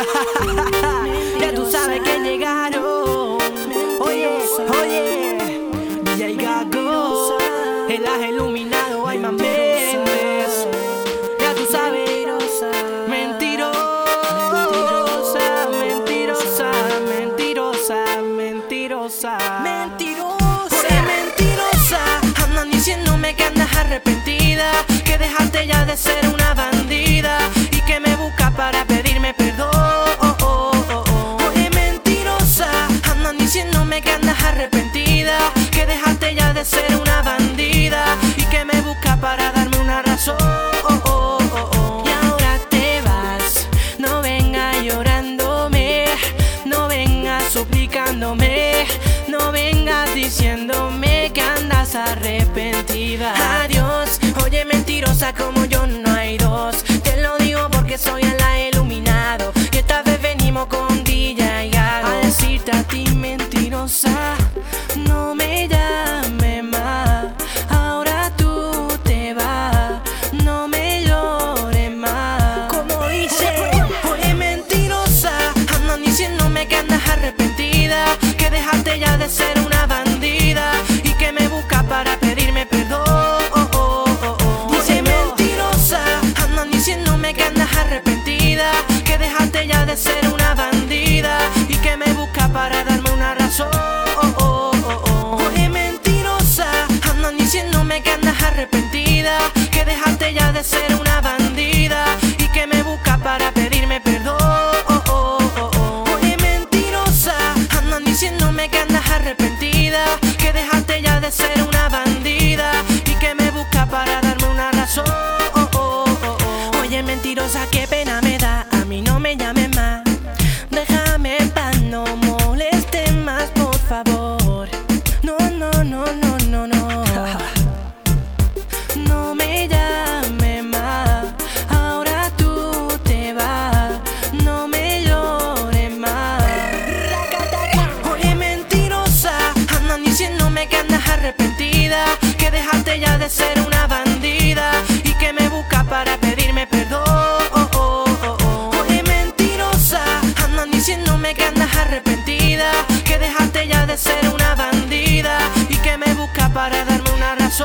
Ya tú sabes que llegaron. Oye, oye, DJ Gago, el Aje Iluminado, Ayman Méndez. Ya tú sabes, mentirosa, mentirosa, mentirosa, mentirosa, mentirosa. Oye, mentirosa, andan diciéndome que andas arrepentida, que dejaste ya de ser una bandida y que me buscas para pedirme perdón. Oye, mentirosa, andan diciéndome que andas arrepentida, que dejaste ya de ser una bandida y que me buscas para darme una razón. Y ahora te vas, no vengas llorándome, no vengas suplicándome, no vengas diciéndome que andas arrepentida. Adiós, oye mentirosa, como yo no hay dos. Te lo digo porque soy el Aje Iluminado y esta vez venimos con DJ Gago a decirte a ti mentirosa, no me llames más. Ahora tú te vas, no me llores más. Como dice, oye mentirosa, andan diciéndome que andas arrepentida, que dejaste ya de ser una bandida y que me buscas para pedirme perdón. Oye mentirosa, andan diciéndome que andas arrepentida, que dejaste ya de ser una bandida y que me buscas para darme una razón. Oye mentirosa, andan diciéndome que andas arrepentida, que dejaste ya de ser una bandida y que me buscas para pedirme perdón. Oye mentirosa, andan diciéndome que andas arrepentida, que dejaste ya de ser una bandida y que me buscas para darme una razón. Oye mentirosa, qué pena me da, a mí no me llames más. Déjame en paz, no molestes más, por favor. No, no, no, no, no, no. No me llames más, ahora tú te vas, no me llores más. Oye mentirosa, andan diciéndome que andas arrepentida, que dejaste ya de ser una bandida y que me buscas para pedirme perdón. Oye mentirosa, andan diciéndome que andas arrepentida, que dejaste ya de ser una bandida y que me buscas para darme una razón.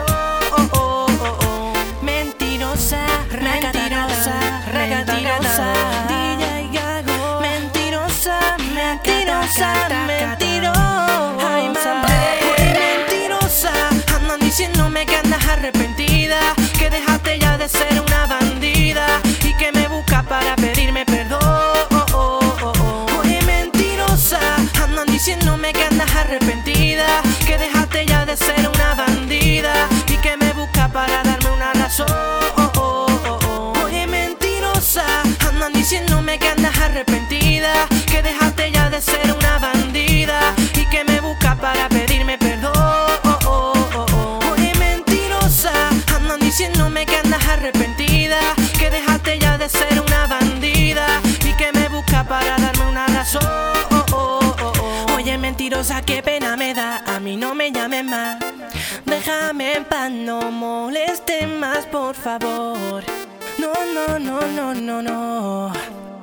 Mentirosa, mentirosa, mentirosa, DJ Gago. Mentirosa, mentirosa, mentirosa. Oye mentirosa, andan diciéndome que andas arrepentida, que dejaste ya de ser una bandida y que me buscas para pedirme perdón. Oye mentirosa, andan diciéndome que andas arrepentida, que dejaste ya de ser una bandida y que me buscas para darme una razón. Oye mentirosa, andan diciéndome que andas arrepentida, que dejaste ya de ser una bandida y que me buscas para pedirme perdón. Oye mentirosa, andan diciéndome que andas arrepentida, que dejaste ya de ser una bandida y que me buscas para darme una razón. Oye mentirosa, qué pena me da, a mí no me llames más. Déjame en paz, no molestes más, por favor. No, no, no, no, no, no.